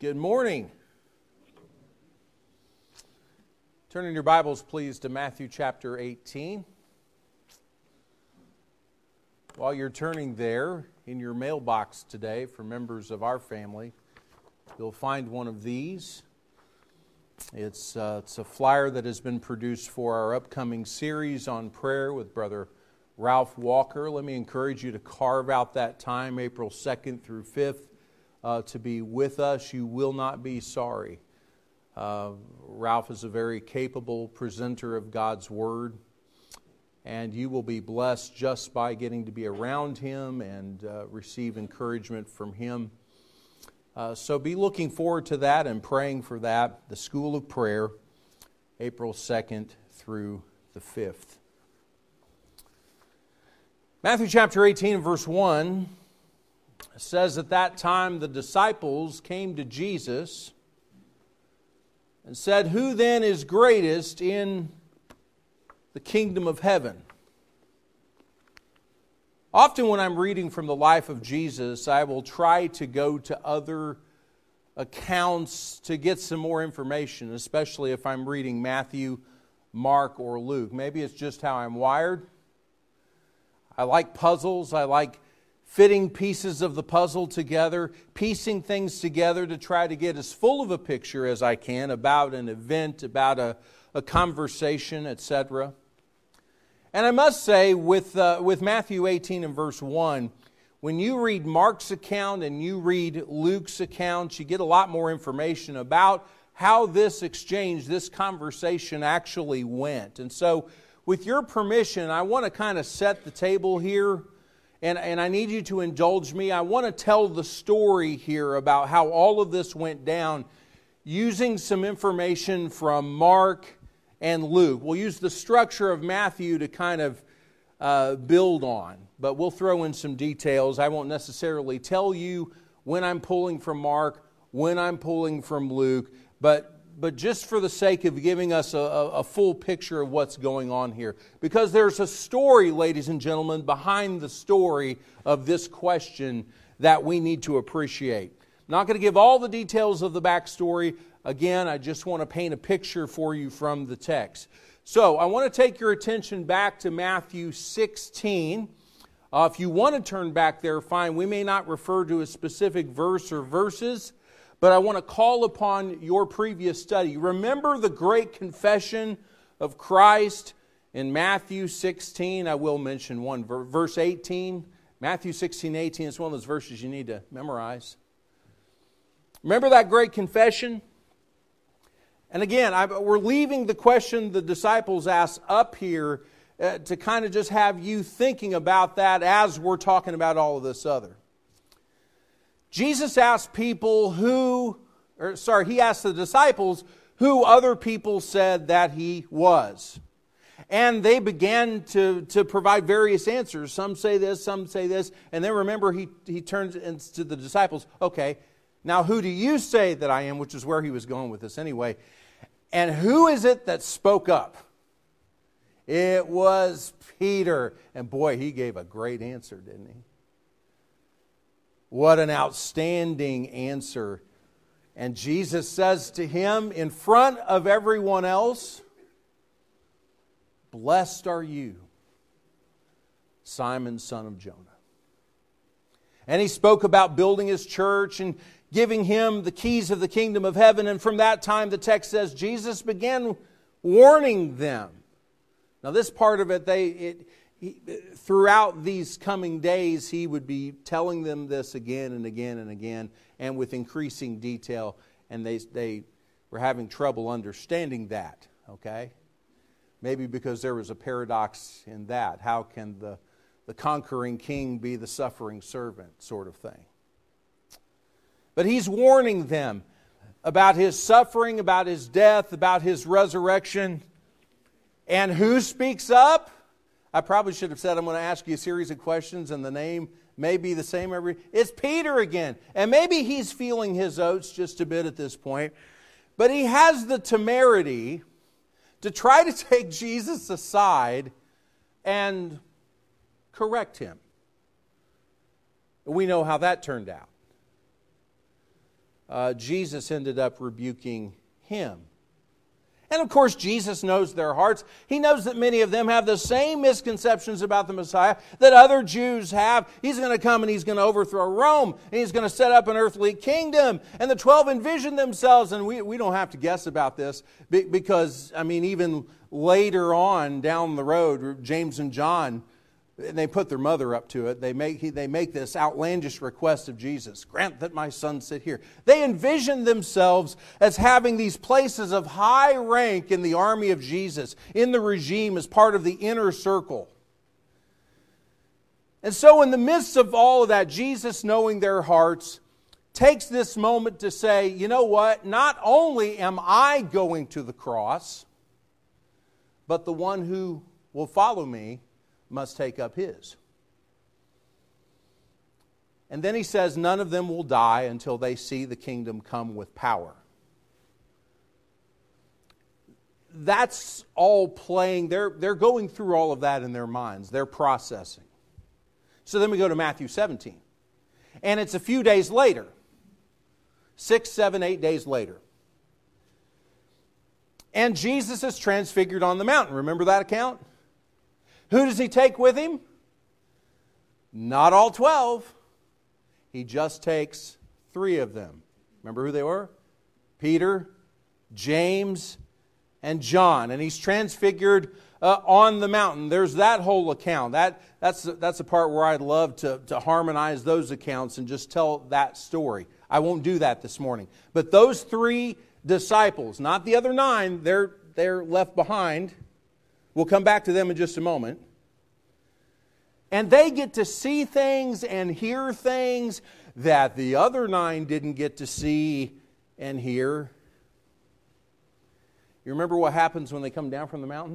Good morning. Turn in your Bibles, please, to Matthew chapter 18. While you're turning there, in your mailbox today for members of our family, you'll find one of these. It's a flyer that has been produced for our upcoming series on prayer with Brother Ralph Walker. Let me encourage you to carve out that time, April 2nd through 5th, to be with us. You will not be sorry. Ralph is a very capable presenter of God's Word, and you will be blessed just by getting to be around him and receive encouragement from him. So be looking forward to that and praying for that. The School of Prayer, April 2nd through the 5th. Matthew chapter 18 verse 1 says, "At that time the disciples came to Jesus and said, 'Who then is greatest in the kingdom of heaven?'" Often when I'm reading from the life of Jesus, I will try to go to other accounts to get some more information, especially if I'm reading Matthew, Mark, or Luke. Maybe it's just how I'm wired. I like puzzles. I like fitting pieces of the puzzle together, piecing things together to try to get as full of a picture as I can about an event, about a conversation, etc. And I must say, with Matthew 18 and verse 1, when you read Mark's account and you read Luke's account, you get a lot more information about how this exchange, this conversation actually went. And so, with your permission, I want to kind of set the table here, and I need you to indulge me. I want to tell the story here about how all of this went down using some information from Mark and Luke. We'll use the structure of Matthew to kind of build on, but we'll throw in some details. I won't necessarily tell you when I'm pulling from Mark, when I'm pulling from Luke, but just for the sake of giving us a full picture of what's going on here. Because there's a story, ladies and gentlemen, behind the story of this question that we need to appreciate. I'm not going to give all the details of the backstory. Again, I just want to paint a picture for you from the text. So, I want to take your attention back to Matthew 16. If you want to turn back there, fine. We may not refer to a specific verse or verses, but I want to call upon your previous study. Remember the great confession of Christ in Matthew 16. I will mention one, verse 18. Matthew 16:18 is one of those verses you need to memorize. Remember that great confession? And again, we're leaving the question the disciples asked up here to kind of just have you thinking about that as we're talking about all of this other. Jesus asked he asked the disciples who other people said that he was. And they began to provide various answers. Some say this, some say this. And then remember, he turns to the disciples, okay, now who do you say that I am? Which is where he was going with this anyway. And who is it that spoke up? It was Peter. And boy, he gave a great answer, didn't he? What an outstanding answer. And Jesus says to him in front of everyone else, "Blessed are you, Simon, son of Jonah." And he spoke about building his church and giving him the keys of the kingdom of heaven. And from that time, the text says, Jesus began warning them. Now this part of it, throughout these coming days, he would be telling them this again and again and again, and with increasing detail, and they were having trouble understanding that, okay? Maybe because there was a paradox in that. How can the conquering king be the suffering servant, sort of thing? But he's warning them about his suffering, about his death, about his resurrection. And who speaks up? I probably should have said I'm going to ask you a series of questions and the name may be the same every... It's Peter again. And maybe he's feeling his oats just a bit at this point. But he has the temerity to try to take Jesus aside and correct him. We know how that turned out. Jesus ended up rebuking him. And of course, Jesus knows their hearts. He knows that many of them have the same misconceptions about the Messiah that other Jews have. He's going to come and he's going to overthrow Rome, and he's going to set up an earthly kingdom. And the 12 envision themselves, and we don't have to guess about this, because, even later on down the road, James and John, they put their mother up to it. They make this outlandish request of Jesus. Grant that my son sit here. They envision themselves as having these places of high rank in the army of Jesus, in the regime, as part of the inner circle. And so in the midst of all of that, Jesus, knowing their hearts, takes this moment to say, you know what? Not only am I going to the cross, but the one who will follow me must take up his. And then he says, none of them will die until they see the kingdom come with power. That's all playing. They're going through all of that in their minds. They're processing. So then we go to Matthew 17. And it's a few days later. 6, 7, 8 days later. And Jesus is transfigured on the mountain. Remember that account? Who does he take with him? Not all 12. He just takes 3 of them. Remember who they were? Peter, James, and John. And he's transfigured on the mountain. There's that whole account. That's a part where I'd love to harmonize those accounts and just tell that story. I won't do that this morning. But those 3 disciples, not the other 9, they're left behind. We'll come back to them in just a moment. And they get to see things and hear things that the other 9 didn't get to see and hear. You remember what happens when they come down from the mountain?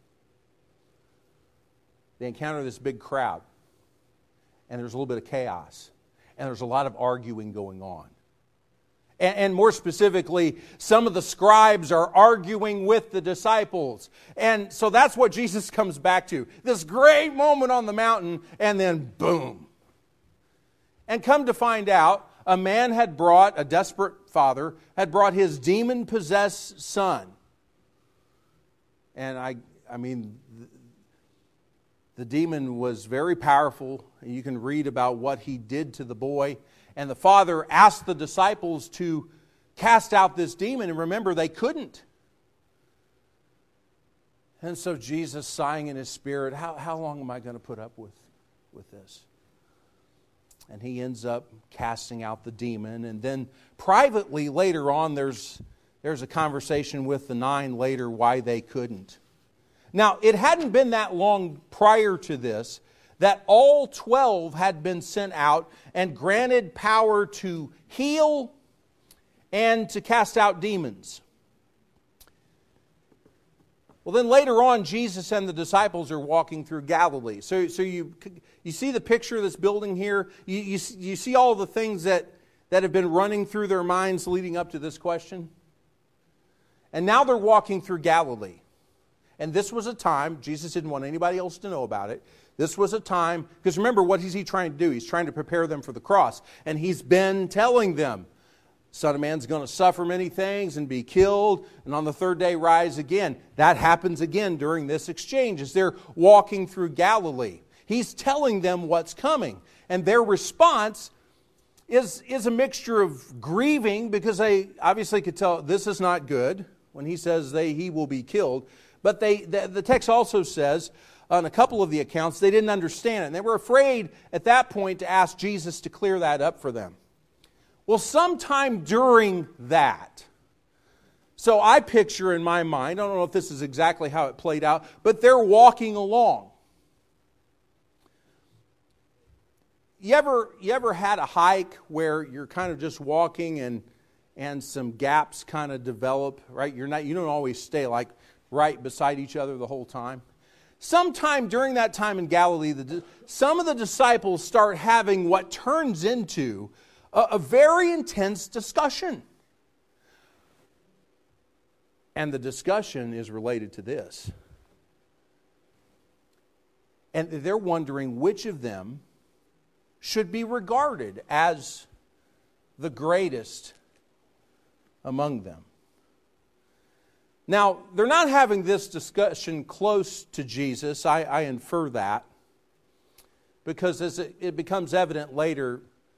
They encounter this big crowd. And there's a little bit of chaos. And there's a lot of arguing going on. And more specifically, some of the scribes are arguing with the disciples. And so that's what Jesus comes back to. This great moment on the mountain, and then boom. And come to find out, a man a desperate father, had brought his demon-possessed son. And the demon was very powerful. You can read about what he did to the boy. And the father asked the disciples to cast out this demon. And remember, they couldn't. And so Jesus, sighing in his spirit, how long am I going to put up with this? And he ends up casting out the demon. And then privately later on, there's a conversation with the 9 later why they couldn't. Now, it hadn't been that long prior to this that all 12 had been sent out and granted power to heal and to cast out demons. Well, then later on, Jesus and the disciples are walking through Galilee. So you see the picture of this building here? You see all the things that have been running through their minds leading up to this question? And now they're walking through Galilee. And this was a time, Jesus didn't want anybody else to know about it. This was a time, because remember, what is he trying to do? He's trying to prepare them for the cross. And he's been telling them, Son of Man's going to suffer many things and be killed, and on the 3rd day rise again. That happens again during this exchange as they're walking through Galilee. He's telling them what's coming. And their response is a mixture of grieving, because they obviously could tell this is not good when he says he will be killed. But the text also says, on a couple of the accounts, they didn't understand it. And they were afraid at that point to ask Jesus to clear that up for them. Well, sometime during that, so I picture in my mind, I don't know if this is exactly how it played out, but they're walking along. You ever had a hike where you're kind of just walking and some gaps kind of develop, right? You don't always stay like right beside each other the whole time. Sometime during that time in Galilee, some of the disciples start having what turns into a very intense discussion. And the discussion is related to this. And they're wondering which of them should be regarded as the greatest among them. Now, they're not having this discussion close to Jesus. I infer that. Because as it becomes evident later,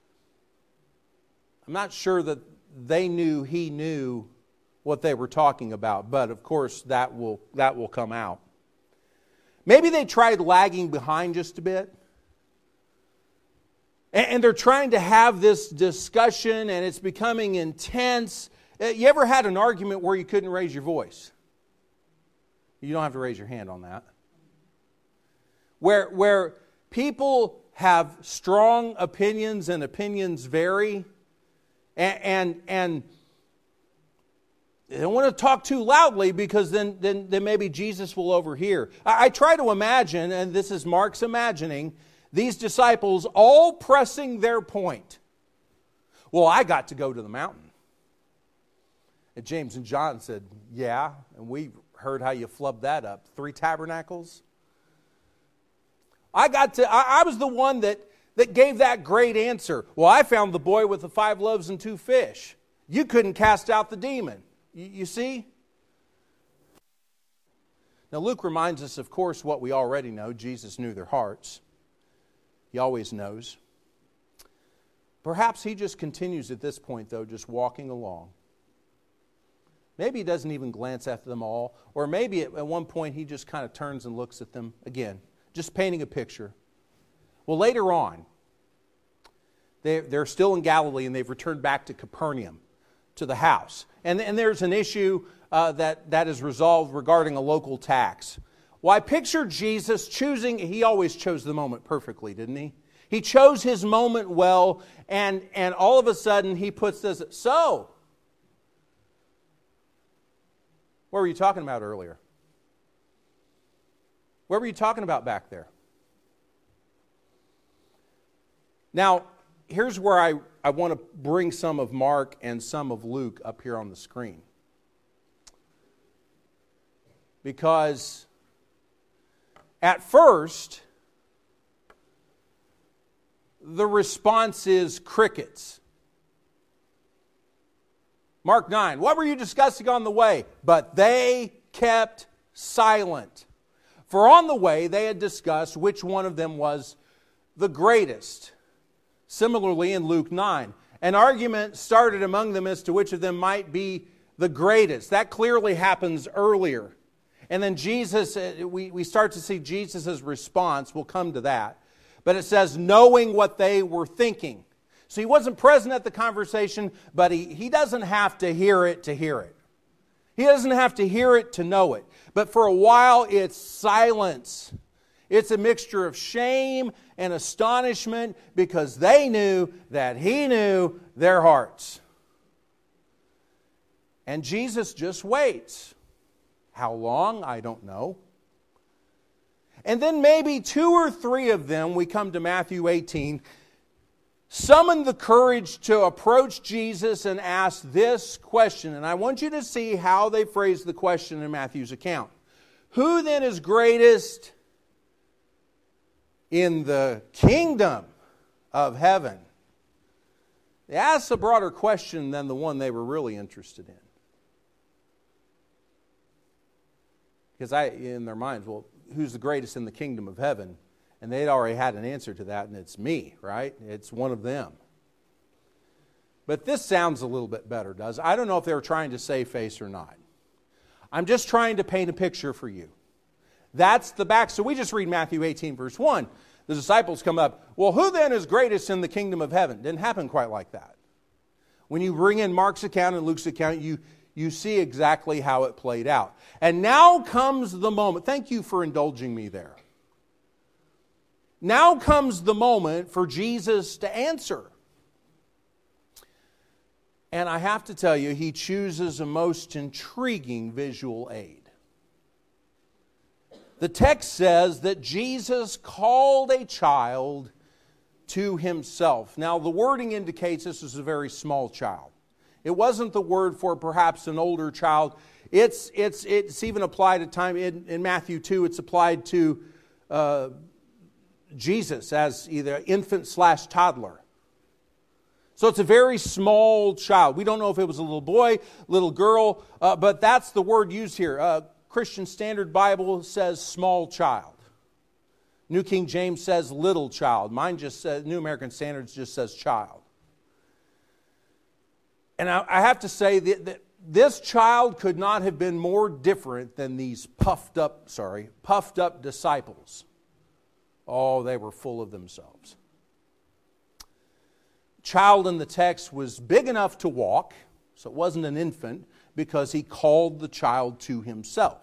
I'm not sure that they knew he knew what they were talking about. But of course, that will come out. Maybe they tried lagging behind just a bit. And they're trying to have this discussion and it's becoming intense. You ever had an argument where you couldn't raise your voice? You don't have to raise your hand on that. Where people have strong opinions and opinions vary. And they don't want to talk too loudly because then maybe Jesus will overhear. I try to imagine, and this is Mark's imagining, these disciples all pressing their point. Well, I got to go to the mountain. And James and John said, yeah, and we heard how you flubbed that up. 3 tabernacles? I was the one that gave that great answer. Well, I found the boy with the 5 loaves and 2 fish. You couldn't cast out the demon. You see? Now, Luke reminds us, of course, what we already know. Jesus knew their hearts. He always knows. Perhaps he just continues at this point, though, just walking along. Maybe he doesn't even glance at them all. Or maybe at one point he just kind of turns and looks at them again. Just painting a picture. Well, later on, they're still in Galilee and they've returned back to Capernaum, to the house. And there's an issue that is resolved regarding a local tax. Well, I picture Jesus choosing, he always chose the moment perfectly, didn't he? He chose his moment well, and all of a sudden he puts this, so, what were you talking about earlier? What were you talking about back there? Now, here's where I want to bring some of Mark and some of Luke up here on the screen. Because at first, the response is crickets. Mark 9, what were you discussing on the way? But they kept silent. For on the way they had discussed which one of them was the greatest. Similarly in Luke 9, an argument started among them as to which of them might be the greatest. That clearly happens earlier. And then Jesus, we start to see Jesus' response. We'll come to that. But it says, knowing what they were thinking. So he wasn't present at the conversation, but he doesn't have to hear it to hear it. He doesn't have to hear it to know it. But for a while, it's silence. It's a mixture of shame and astonishment because they knew that he knew their hearts. And Jesus just waits. How long? I don't know. And then maybe 2 or 3 of them, we come to Matthew 18, summon the courage to approach Jesus and ask this question. And I want you to see how they phrase the question in Matthew's account. Who then is greatest in the kingdom of heaven? They asked a broader question than the one they were really interested in. Because in their minds, well, who's the greatest in the kingdom of heaven? And they'd already had an answer to that, and it's me, right? It's one of them. But this sounds a little bit better, does it? I don't know if they were trying to save face or not. I'm just trying to paint a picture for you. That's the back. So we just read Matthew 18, verse 1. The disciples come up, well, who then is greatest in the kingdom of heaven? Didn't happen quite like that. When you bring in Mark's account and Luke's account, you see exactly how it played out. And now comes the moment. Thank you for indulging me there. Now comes the moment for Jesus to answer. And I have to tell you, he chooses a most intriguing visual aid. The text says that Jesus called a child to himself. Now, the wording indicates this is a very small child. It wasn't the word for perhaps an older child. It's even applied at time in Matthew 2. It's applied to Jesus as either infant / toddler. So it's a very small child. We don't know if it was a little boy, little girl, but that's the word used here. Christian Standard Bible says small child. New King James says little child. Mine just says, New American Standards just says child. And I have to say that this child could not have been more different than these puffed up disciples. Oh, they were full of themselves. Child in the text was big enough to walk, so it wasn't an infant, because he called the child to himself.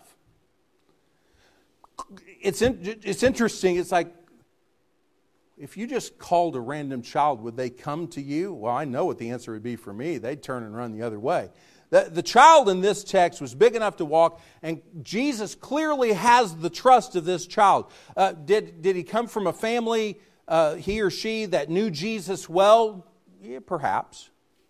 It's interesting. It's like, if you just called a random child, would they come to you? Well, I know what the answer would be for me. They'd turn and run the other way. The child in this text was big enough to walk, and Jesus clearly has the trust of this child. Did he come from a family, he or she, that knew Jesus well? Yeah, perhaps.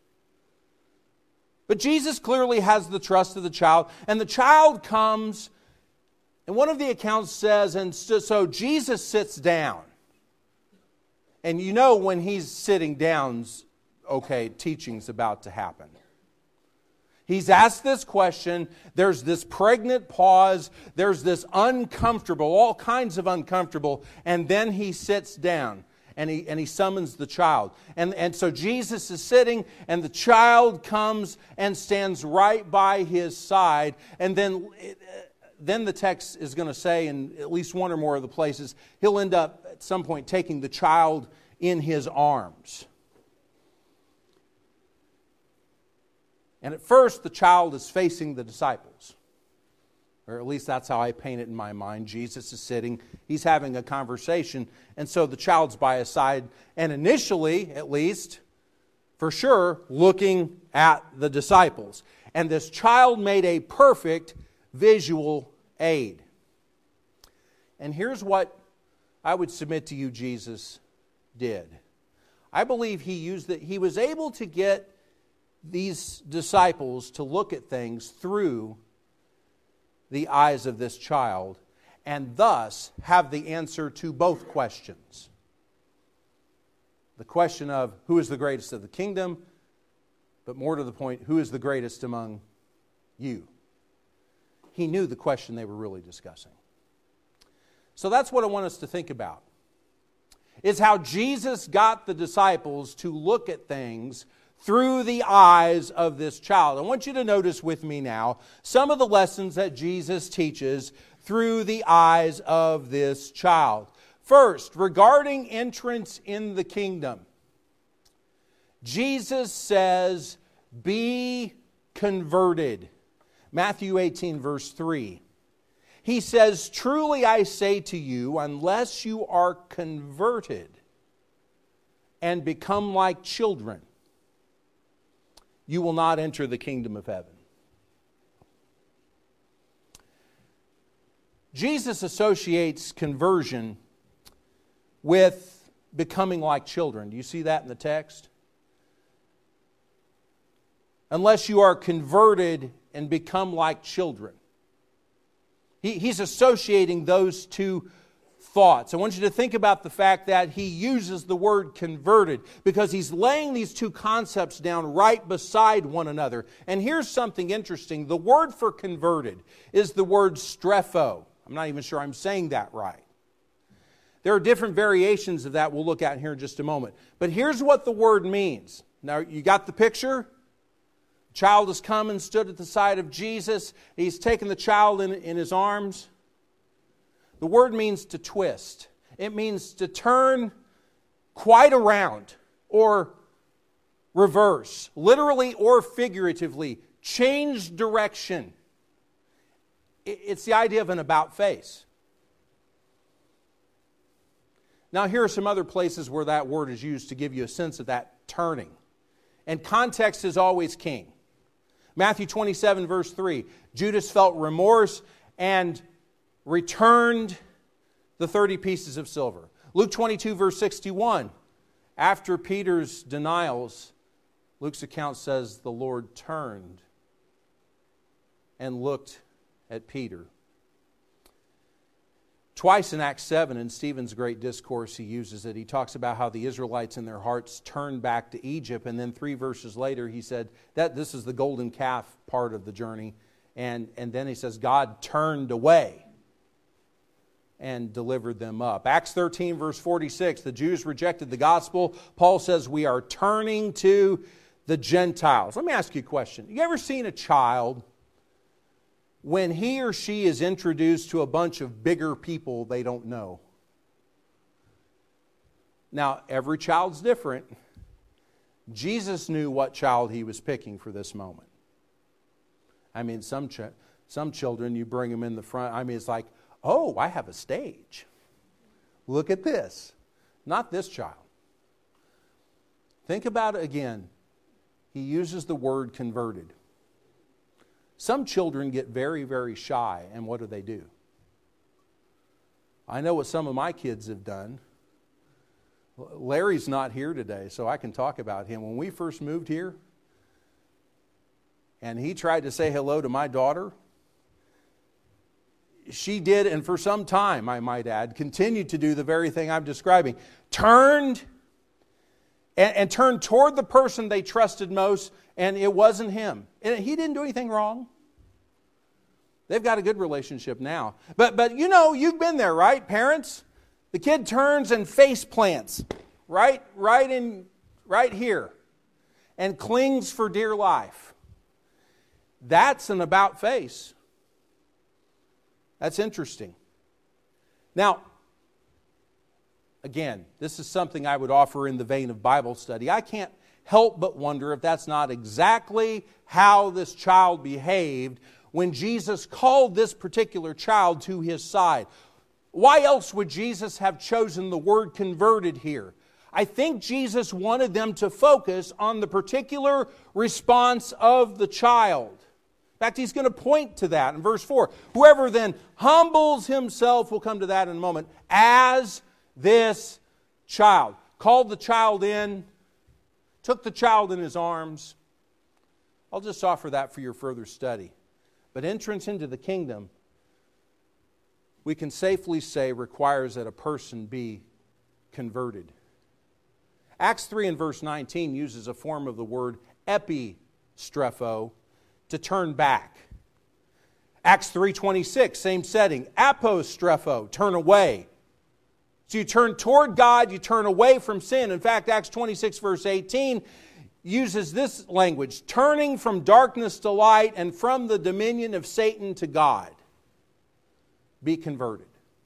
But Jesus clearly has the trust of the child, and the child comes, and one of the accounts says, and so Jesus sits down. And you know when he's sitting down, okay, teaching's about to happen. He's asked this question, there's this pregnant pause, there's this uncomfortable, all kinds of uncomfortable, and then he sits down and he summons the child. And so Jesus is sitting, and the child comes and stands right by his side, and then the text is going to say, in at least one or more of the places, he'll end up at some point taking the child in his arms. And at first, the child is facing the disciples. Or at least that's how I paint it in my mind. Jesus is sitting, he's having a conversation, and so the child's by his side, and initially, at least, for sure, looking at the disciples. And this child made a perfect visual aid. And here's what I would submit to you Jesus did. I believe he used that. He was able to get these disciples to look at things through the eyes of this child, and thus have the answer to both questions. The question of who is the greatest of the kingdom, but more to the point, who is the greatest among you? He knew the question they were really discussing. So that's what I want us to think about. Is how Jesus got the disciples to look at things through the eyes of this child. I want you to notice with me now some of the lessons that Jesus teaches through the eyes of this child. First, regarding entrance in the kingdom, Jesus says, be converted. Matthew 18, verse 3. He says, truly I say to you, unless you are converted and become like children, you will not enter the kingdom of heaven. Jesus associates conversion with becoming like children. Do you see that in the text? Unless you are converted and become like children. He's associating those two thoughts. I want you to think about the fact that he uses the word converted because he's laying these two concepts down right beside one another. And here's something interesting. The word for converted is the word strepho. I'm not even sure I'm saying that right. There are different variations of that we'll look at here in just a moment. But here's what the word means. Now, you got the picture? The child has come and stood at the side of Jesus. He's taken the child in his arms. The word means to twist. It means to turn quite around or reverse, literally or figuratively, change direction. It's the idea of an about face. Now, here are some other places where that word is used to give you a sense of that turning. And context is always king. Matthew 27, verse 3, Judas felt remorse and returned the 30 pieces of silver. Luke 22, verse 61, after Peter's denials, Luke's account says the Lord turned and looked at Peter. Twice in Acts 7, in Stephen's great discourse, he uses it. He talks about how the Israelites in their hearts turned back to Egypt. And then 3 verses later, he said that this is the golden calf part of the journey. And then he says, God turned away and delivered them up. Acts 13, verse 46, the Jews rejected the gospel. Paul says, we are turning to the Gentiles. Let me ask you a question. You ever seen a child, when he or she is introduced to a bunch of bigger people they don't know? Now, every child's different. Jesus knew what child he was picking for this moment. I mean, some children, you bring them in the front. I mean, it's like, oh, I have a stage. Look at this. Not this child. Think about it again. He uses the word converted. Some children get very, very shy, and what do? I know what some of my kids have done. Larry's not here today, so I can talk about him. When we first moved here, and he tried to say hello to my daughter, she did, and for some time, I might add, continued to do the very thing I'm describing. Turned and turned toward the person they trusted most, and it wasn't him. And he didn't do anything wrong. They've got a good relationship now. But you know, you've been there, right, parents? The kid turns and face plants right here and clings for dear life. That's an about face. That's interesting. Now, again, this is something I would offer in the vein of Bible study. I can't help but wonder if that's not exactly how this child behaved when Jesus called this particular child to his side. Why else would Jesus have chosen the word converted here? I think Jesus wanted them to focus on the particular response of the child. In fact, he's going to point to that in verse 4. Whoever then humbles himself, we'll come to that in a moment, as this child. Called the child in, took the child in his arms. I'll just offer that for your further study. But entrance into the kingdom, we can safely say, requires that a person be converted. Acts 3 and verse 19 uses a form of the word epistrepho, to turn back. Acts 3:26, same setting. Apostrepho, turn away. So you turn toward God, you turn away from sin. In fact, Acts 26 verse 18 uses this language, turning from darkness to light and from the dominion of Satan to God. Be converted.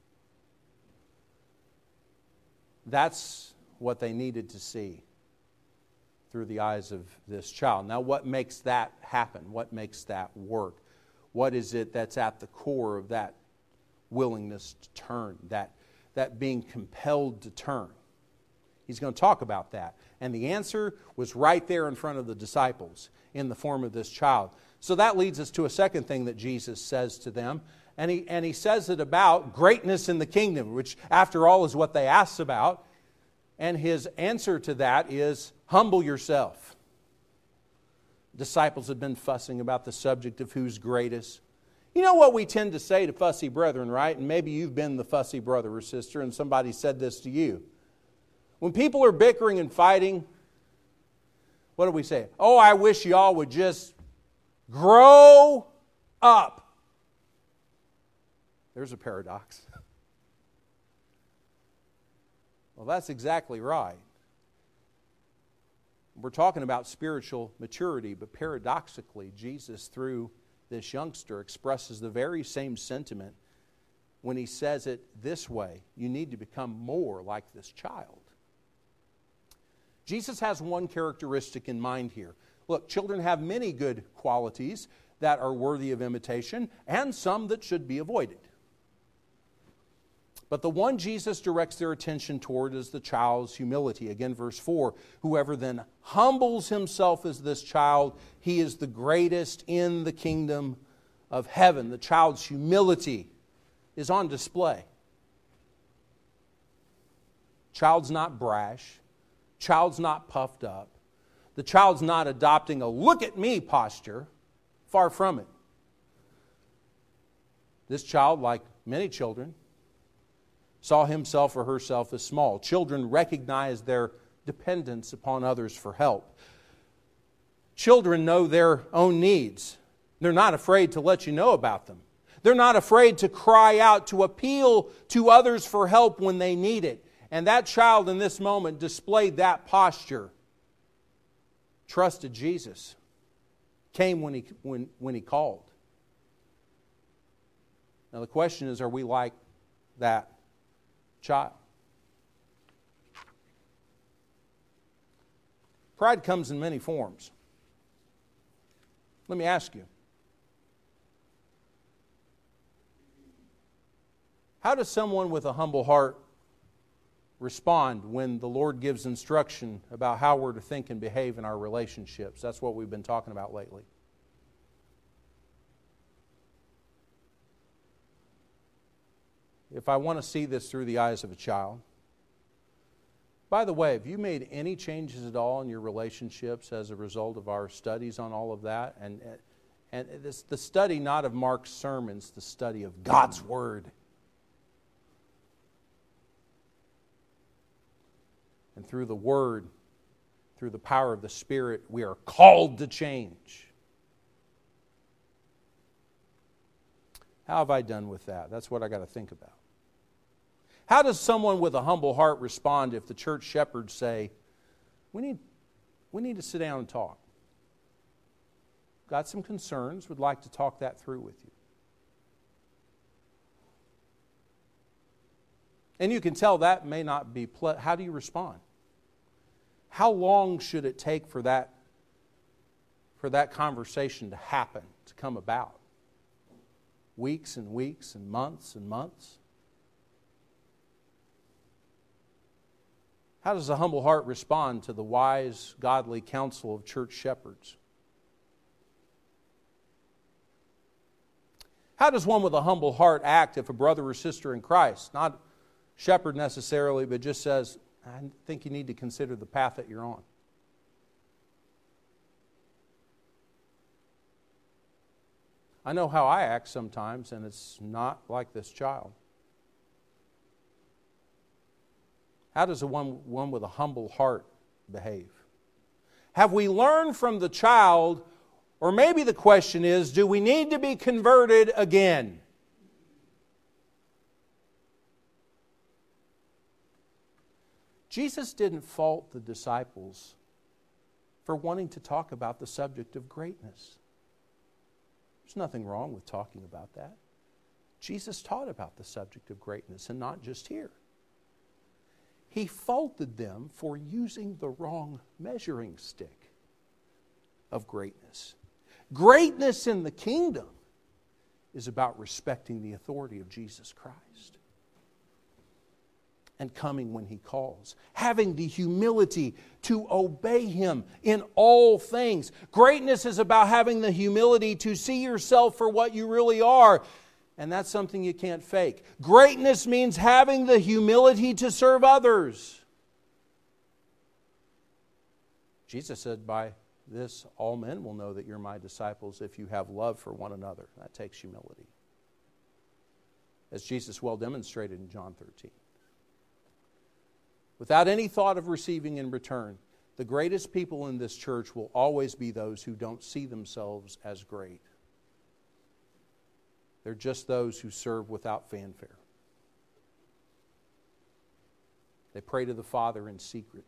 That's what they needed to see through the eyes of this child. Now, what makes that happen? What makes that work? What is it that's at the core of that willingness to turn, that being compelled to turn? He's going to talk about that. And the answer was right there in front of the disciples in the form of this child. So that leads us to a second thing that Jesus says to them. And he says it about greatness in the kingdom, which after all is what they asked about. And his answer to that is, humble yourself. Disciples have been fussing about the subject of who's greatest. You know what we tend to say to fussy brethren, right? And maybe you've been the fussy brother or sister and somebody said this to you. When people are bickering and fighting, what do we say? Oh, I wish y'all would just grow up. There's a paradox. Well, that's exactly right. We're talking about spiritual maturity, but paradoxically, Jesus, through this youngster, expresses the very same sentiment when he says it this way: you need to become more like this child. Jesus has one characteristic in mind here. Look, children have many good qualities that are worthy of imitation, and some that should be avoided. But the one Jesus directs their attention toward is the child's humility. Again, verse 4, whoever then humbles himself as this child, he is the greatest in the kingdom of heaven. The child's humility is on display. Child's not brash. Child's not puffed up. The child's not adopting a look at me posture. Far from it. This child, like many children, saw himself or herself as small. Children recognize their dependence upon others for help. Children know their own needs. They're not afraid to let you know about them. They're not afraid to cry out, to appeal to others for help when they need it. And that child in this moment displayed that posture. Trusted Jesus. Came when he called. Now the question is, are we like that child? Pride comes in many forms. Let me ask you. How does someone with a humble heart respond when the Lord gives instruction about how we're to think and behave in our relationships? That's what we've been talking about lately. If I want to see this through the eyes of a child. By the way, have you made any changes at all in your relationships as a result of our studies on all of that? And it's the study not of Mark's sermons, the study of God's Word. And through the Word, through the power of the Spirit, we are called to change. How have I done with that? That's what I got to think about. How does someone with a humble heart respond if the church shepherds say, we need to sit down and talk? Got some concerns, would like to talk that through with you. And you can tell that may not be how do you respond? How long should it take for that conversation to happen, to come about? Weeks and weeks and months and months? How does a humble heart respond to the wise, godly counsel of church shepherds? How does one with a humble heart act if a brother or sister in Christ, not shepherd necessarily, but just says, I think you need to consider the path that you're on? I know how I act sometimes, and it's not like this child. How does one with a humble heart behave? Have we learned from the child, or maybe the question is, do we need to be converted again? Jesus didn't fault the disciples for wanting to talk about the subject of greatness. There's nothing wrong with talking about that. Jesus taught about the subject of greatness, and not just here. He faulted them for using the wrong measuring stick of greatness. Greatness in the kingdom is about respecting the authority of Jesus Christ and coming when He calls, having the humility to obey Him in all things. Greatness is about having the humility to see yourself for what you really are. And that's something you can't fake. Greatness means having the humility to serve others. Jesus said, by this all men will know that you're my disciples if you have love for one another. That takes humility. As Jesus well demonstrated in John 13. Without any thought of receiving in return, the greatest people in this church will always be those who don't see themselves as great. They're just those who serve without fanfare. They pray to the Father in secret.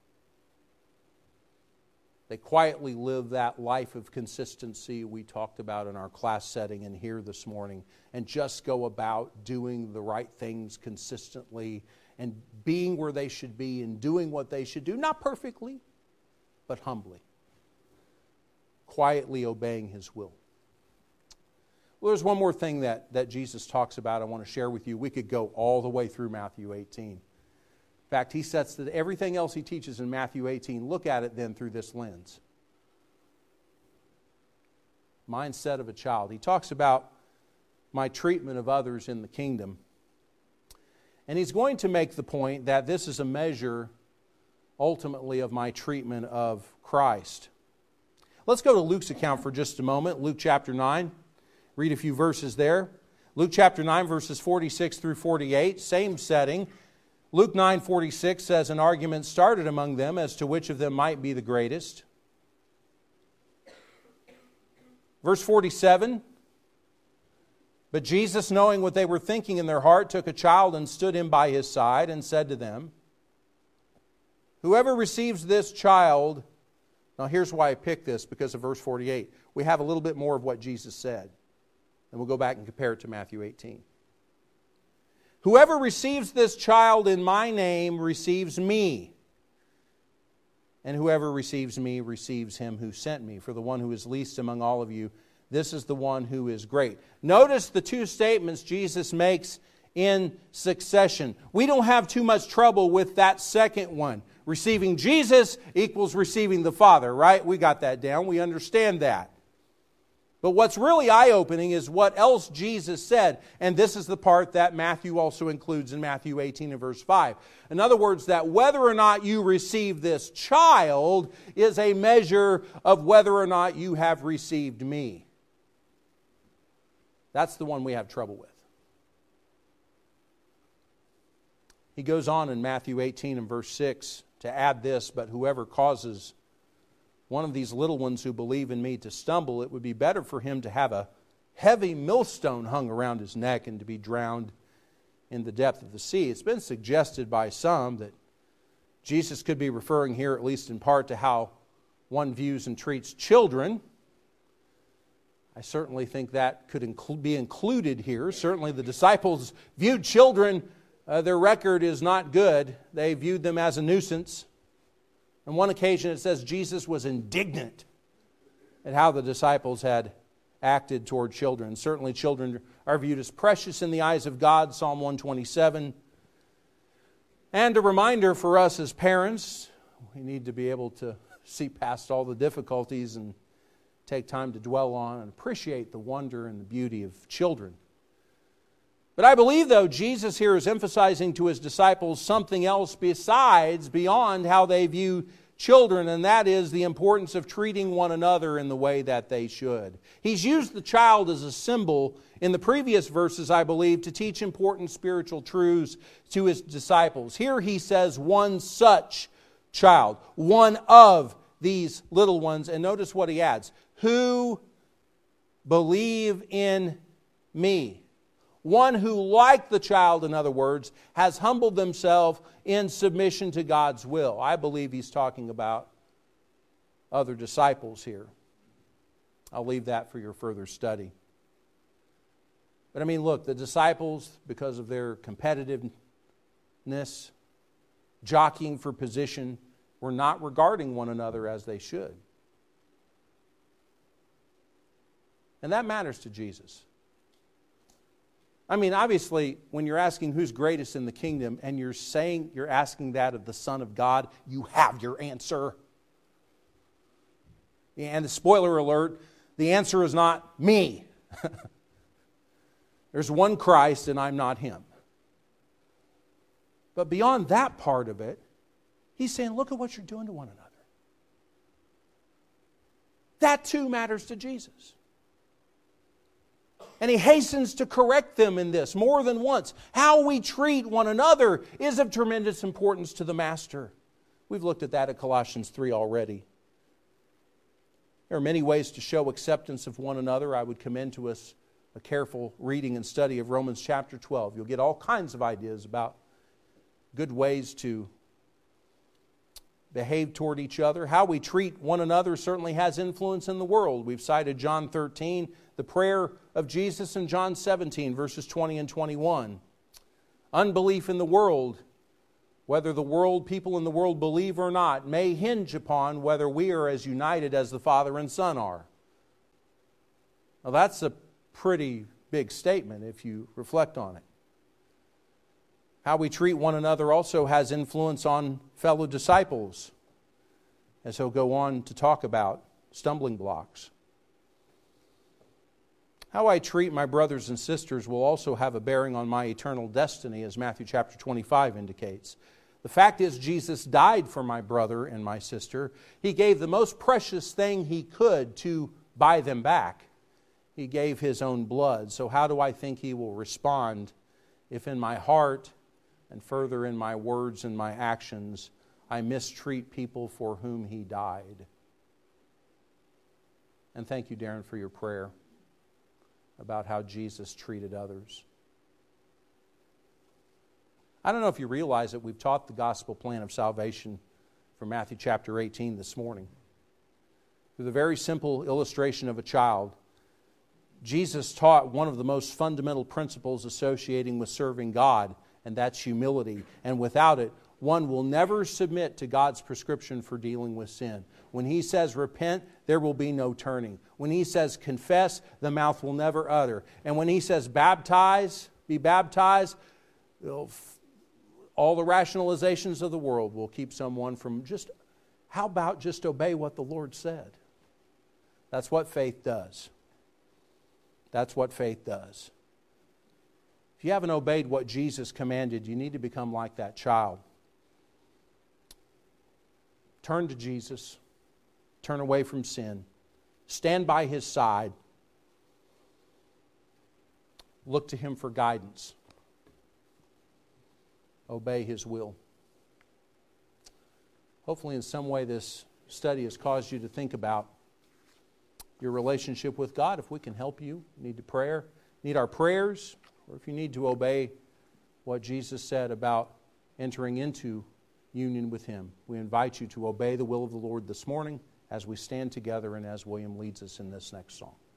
They quietly live that life of consistency we talked about in our class setting and here this morning, and just go about doing the right things consistently and being where they should be and doing what they should do, not perfectly, but humbly, quietly obeying His will. Well, there's one more thing that Jesus talks about I want to share with you. We could go all the way through Matthew 18. In fact, He sets that everything else He teaches in Matthew 18, look at it then through this lens. Mindset of a child. He talks about my treatment of others in the kingdom. And He's going to make the point that this is a measure, ultimately, of my treatment of Christ. Let's go to Luke's account for just a moment. Luke chapter 9. Read a few verses there. Luke chapter 9, verses 46 through 48, same setting. Luke 9:46 says, an argument started among them as to which of them might be the greatest. Verse 47, but Jesus, knowing what they were thinking in their heart, took a child and stood him by his side and said to them, whoever receives this child, now here's why I picked this, because of verse 48. We have a little bit more of what Jesus said. And we'll go back and compare it to Matthew 18. Whoever receives this child in my name receives me. And whoever receives me receives him who sent me. For the one who is least among all of you, this is the one who is great. Notice the two statements Jesus makes in succession. We don't have too much trouble with that second one. Receiving Jesus equals receiving the Father, right? We got that down. We understand that. But what's really eye-opening is what else Jesus said. And this is the part that Matthew also includes in Matthew 18 and verse 5. In other words, that whether or not you receive this child is a measure of whether or not you have received me. That's the one we have trouble with. He goes on in Matthew 18 and verse 6 to add this, but whoever causes one of these little ones who believe in me to stumble, it would be better for him to have a heavy millstone hung around his neck and to be drowned in the depth of the sea. It's been suggested by some that Jesus could be referring here, at least in part, to how one views and treats children. I certainly think that could be included here. Certainly the disciples viewed children, their record is not good. They viewed them as a nuisance. On one occasion it says Jesus was indignant at how the disciples had acted toward children. Certainly children are viewed as precious in the eyes of God, Psalm 127. And a reminder for us as parents, we need to be able to see past all the difficulties and take time to dwell on and appreciate the wonder and the beauty of children. But I believe, though, Jesus here is emphasizing to his disciples something else beyond how they view children, and that is the importance of treating one another in the way that they should. He's used the child as a symbol in the previous verses, I believe, to teach important spiritual truths to his disciples. Here he says, one such child, one of these little ones, and notice what he adds, who believe in me. One who, like the child, in other words, has humbled themselves in submission to God's will. I believe he's talking about other disciples here. I'll leave that for your further study. But I mean, look, the disciples, because of their competitiveness, jockeying for position, were not regarding one another as they should. And that matters to Jesus. I mean, obviously, when you're asking who's greatest in the kingdom and you're asking that of the Son of God, you have your answer. And the spoiler alert, the answer is not me. There's one Christ and I'm not him. But beyond that part of it, he's saying, look at what you're doing to one another. That too matters to Jesus. And he hastens to correct them in this more than once. How we treat one another is of tremendous importance to the Master. We've looked at that at Colossians 3 already. There are many ways to show acceptance of one another. I would commend to us a careful reading and study of Romans chapter 12. You'll get all kinds of ideas about good ways to behave toward each other. How we treat one another certainly has influence in the world. We've cited John 13, the prayer of Jesus in John 17, verses 20 and 21. Unbelief in the world, whether the people in the world believe or not, may hinge upon whether we are as united as the Father and Son are. Now that's a pretty big statement if you reflect on it. How we treat one another also has influence on fellow disciples, as he'll go on to talk about stumbling blocks. How I treat my brothers and sisters will also have a bearing on my eternal destiny, as Matthew chapter 25 indicates. The fact is, Jesus died for my brother and my sister. He gave the most precious thing he could to buy them back. He gave His own blood. So how do I think He will respond if in my heart and further in my words and my actions I mistreat people for whom He died? And thank you, Darren, for your prayer about how Jesus treated others. I don't know if you realize that we've taught the gospel plan of salvation from Matthew chapter 18 this morning. Through the very simple illustration of a child, Jesus taught one of the most fundamental principles associating with serving God, and that's humility. And without it, one will never submit to God's prescription for dealing with sin. When He says repent, there will be no turning. When He says confess, the mouth will never utter. And when He says baptize, be baptized, all the rationalizations of the world will keep someone from how about just obey what the Lord said? That's what faith does. That's what faith does. If you haven't obeyed what Jesus commanded, you need to become like that child. Turn to Jesus. Turn away from sin. Stand by His side. Look to Him for guidance. Obey His will. Hopefully in some way this study has caused you to think about your relationship with God. If we can help you, need our prayers, or if you need to obey what Jesus said about entering into union with Him, we invite you to obey the will of the Lord this morning as we stand together and as William leads us in this next song.